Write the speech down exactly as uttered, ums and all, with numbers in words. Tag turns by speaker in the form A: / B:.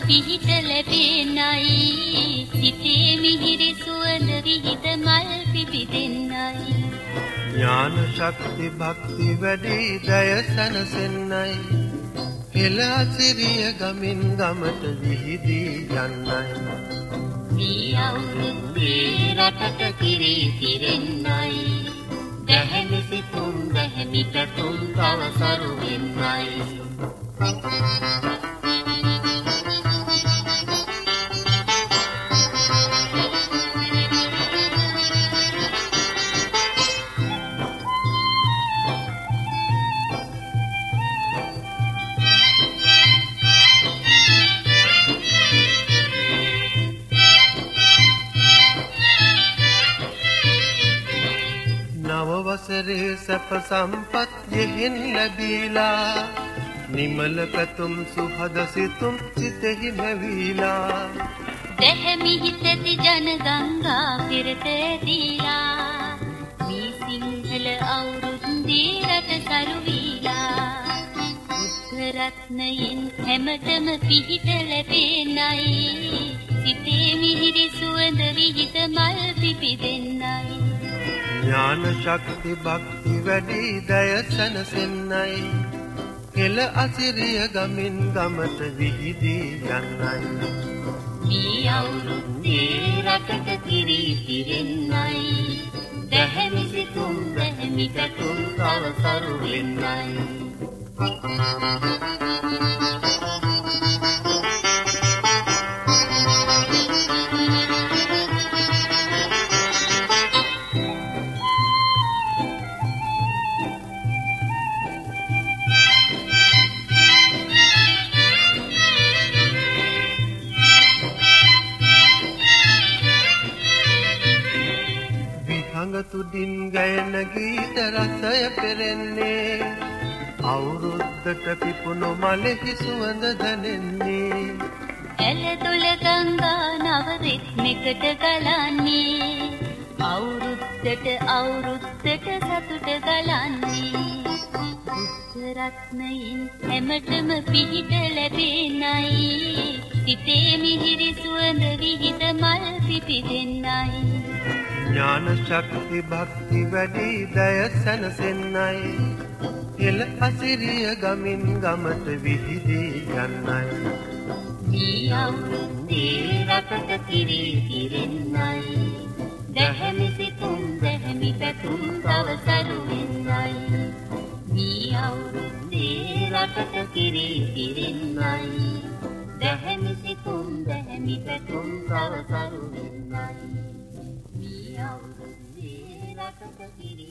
A: පිහිට ලැබෙන්නයි සිතේ මිහිරි සුවඳ විහිද මල් පිපිදෙන්නයි
B: ඥාන ශක්ති භක්ති වැඩි දය සනසෙන්නයි පෙළ අසිරිය ගමින් ගමට විහිදී යන්නයි
A: මේ අවුරුද්දේ රටට කිරි කිරෙන්නයි දැහැමි සිතුම් දැහැමි පැතුම් තව සරු වෙන්නයි
B: වසරේ සැප සම්පත් යෙහෙන් ලැබීලා නිමල පැතුම් සුහද සිතුම් සිතෙහි මැවීලා
A: දැහැමි හිතති ජන ගංගා පෙරට ඇදීලා මේ සිංහල අවුරුද්දේ රට සරු වීලා බුද්ධ රත්නයෙන් හැමතෙම පිහිට ලැබෙන්නයි සිතේ මිහිරි සුවඳ විහිද මල් පිපිදෙන්නයි
B: ඥාන ශක්ති භක්ති වැඩි දය සනසෙන්නයි පෙළ අසිරිය ගමින් ගමට විහිදී යන්නයි
A: මේ අවුරුද්දේ රටට කිරි කිරෙන්නයි දැහැමි සිතුම් දැහැමි පැතුම් තව සරු වෙන්නයි
B: තුඩින් ගයන ගීත රසය පෙරෙන්නේ අවුරුද්දට පිපුණු මලෙහි සුවඳ දැනෙන්නේ
A: ඇලදොල ගංගා නව රිද්මයකට ගලන්නේ අවුරුද්දට අවුරුද්දට සතුට ගලන්නේ බුද්ධ රත්නයෙන් හැමතෙම පිහිට ලැබෙන්නයි සිතේ මිහිරි සුවඳ විහිද මල් පිපිදෙන්නයි
B: ඥාන ශක්ති භක්ති වැඩි දය සනසෙන්නයි පෙළ අසිරිය ගමින් ගමට විහිදී යන්නයි
A: මේ අවුරුද්දේ රටට කිරි කිරෙන්නයි දැහැමි සිතුම් දැහැමි පැතුම් තව සරු වෙන්නයි මේ අවුරුද්දේ රටට කිරි කිරෙන්නයි දැහැමි සිතුම් දැහැමි පැතුම් තව සරු වෙන්නයි අවුරුද්දේ රටට කිරි